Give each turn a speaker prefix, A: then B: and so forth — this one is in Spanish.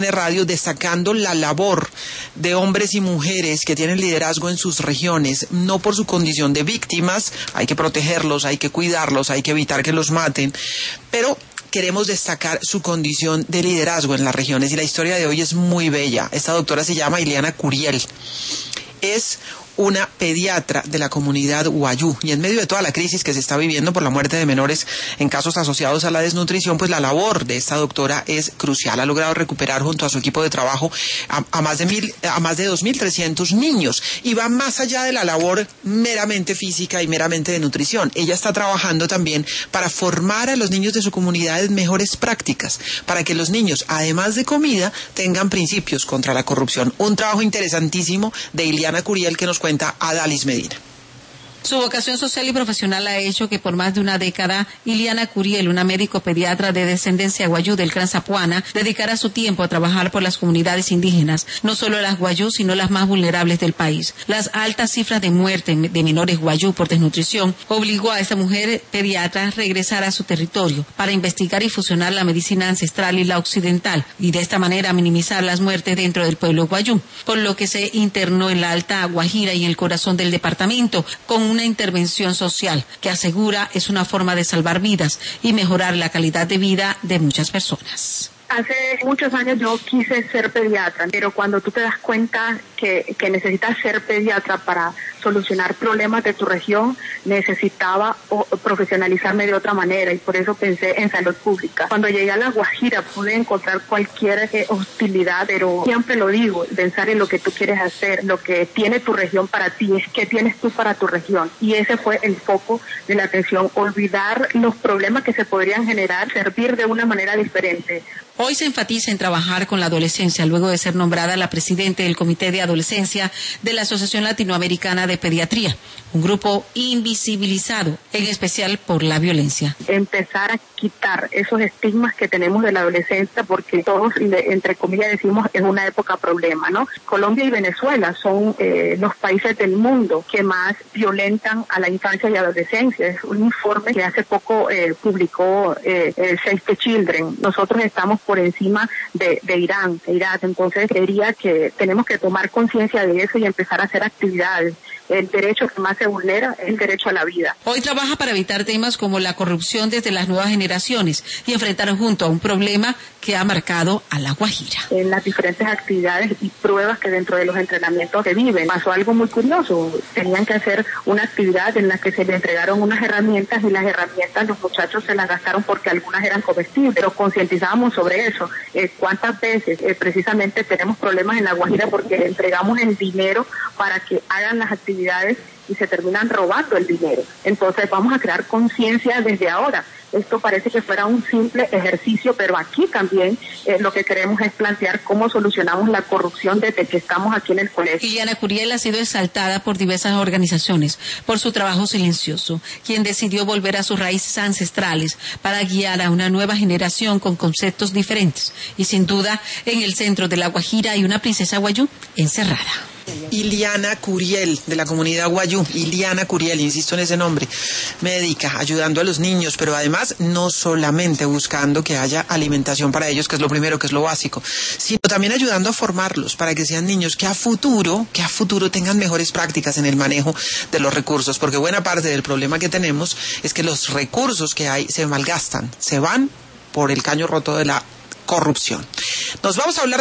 A: de radio destacando la labor de hombres y mujeres que tienen liderazgo en sus regiones, no por su condición de víctimas, hay que protegerlos, hay que cuidarlos, hay que evitar que los maten, pero queremos destacar su condición de liderazgo en las regiones y la historia de hoy es muy bella. Esta doctora se llama Ileana Curiel, es una pediatra de la comunidad Wayuu, y en medio de toda la crisis que se está viviendo por la muerte de menores en casos asociados a la desnutrición, pues la labor de esta doctora es crucial. Ha logrado recuperar junto a su equipo de trabajo a más de 2.300 niños, y va más allá de la labor meramente física y meramente de nutrición. Ella está trabajando también para formar a los niños de su comunidad en mejores prácticas, para que los niños, además de comida, tengan principios contra la corrupción. Un trabajo interesantísimo de Ileana Curiel que nos cuenta Adalis Medina.
B: Su vocación social y profesional ha hecho que por más de una década, Ileana Curiel, una médico pediatra de descendencia Wayuu del Gran Zapuana, dedicara su tiempo a trabajar por las comunidades indígenas, no solo las Wayuu, sino las más vulnerables del país. Las altas cifras de muerte de menores Wayuu por desnutrición obligó a esta mujer pediatra a regresar a su territorio para investigar y fusionar la medicina ancestral y la occidental, y de esta manera minimizar las muertes dentro del pueblo Wayuu, por lo que se internó en la Alta Guajira y en el corazón del departamento, con una intervención social que asegura es una forma de salvar vidas y mejorar la calidad de vida de muchas personas.
C: Hace muchos años yo quise ser pediatra, pero cuando tú te das cuenta que necesitas ser pediatra para solucionar problemas de tu región, necesitaba profesionalizarme de otra manera, y por eso pensé en salud pública. Cuando llegué a La Guajira pude encontrar cualquier hostilidad, pero siempre lo digo, pensar en lo que tú quieres hacer, lo que tiene tu región para ti, es qué tienes tú para tu región. Y ese fue el foco de la atención, olvidar los problemas que se podrían generar, servir de una manera diferente.
B: Hoy se enfatiza en trabajar con la adolescencia, luego de ser nombrada la presidenta del Comité de Adolescencia de la Asociación Latinoamericana de Pediatría, un grupo invisibilizado, en especial por la violencia.
C: Empezar a quitar esos estigmas que tenemos de la adolescencia, porque todos, entre comillas, decimos es una época problema, ¿no? Colombia y Venezuela son los países del mundo que más violentan a la infancia y adolescencia. Es un informe que hace poco publicó Save the Children. Nosotros estamos por encima de Irán, de Irak. Entonces diría que tenemos que tomar conciencia de eso y empezar a hacer actividades. El derecho que más se vulnera es el derecho a la vida.
B: Hoy trabaja para evitar temas como la corrupción desde las nuevas generaciones y enfrentar junto a un problema que ha marcado a La Guajira.
C: En las diferentes actividades y pruebas que dentro de los entrenamientos que viven, pasó algo muy curioso. Tenían que hacer una actividad en la que se le entregaron unas herramientas, y las herramientas los muchachos se las gastaron porque algunas eran comestibles, pero concientizábamos sobre eso. ¿Cuántas veces precisamente tenemos problemas en La Guajira porque entregamos el dinero para que hagan las actividades y se terminan robando el dinero? Entonces vamos a crear conciencia desde ahora. Esto parece que fuera un simple ejercicio, pero aquí también lo que queremos es plantear cómo solucionamos la corrupción desde que estamos aquí en el colegio.
B: Ileana Curiel ha sido exaltada por diversas organizaciones por su trabajo silencioso, quien decidió volver a sus raíces ancestrales para guiar a una nueva generación con conceptos diferentes. Y sin duda, en el centro de La Guajira hay una princesa Wayuu encerrada.
A: Ileana Curiel, de la comunidad Wayuu. Ileana Curiel, insisto en ese nombre, médica, ayudando a los niños, pero además no solamente buscando que haya alimentación para ellos, que es lo primero, que es lo básico, sino también ayudando a formarlos para que sean niños que a futuro tengan mejores prácticas en el manejo de los recursos, porque buena parte del problema que tenemos es que los recursos que hay se malgastan, se van por el caño roto de la corrupción. Nos vamos a hablar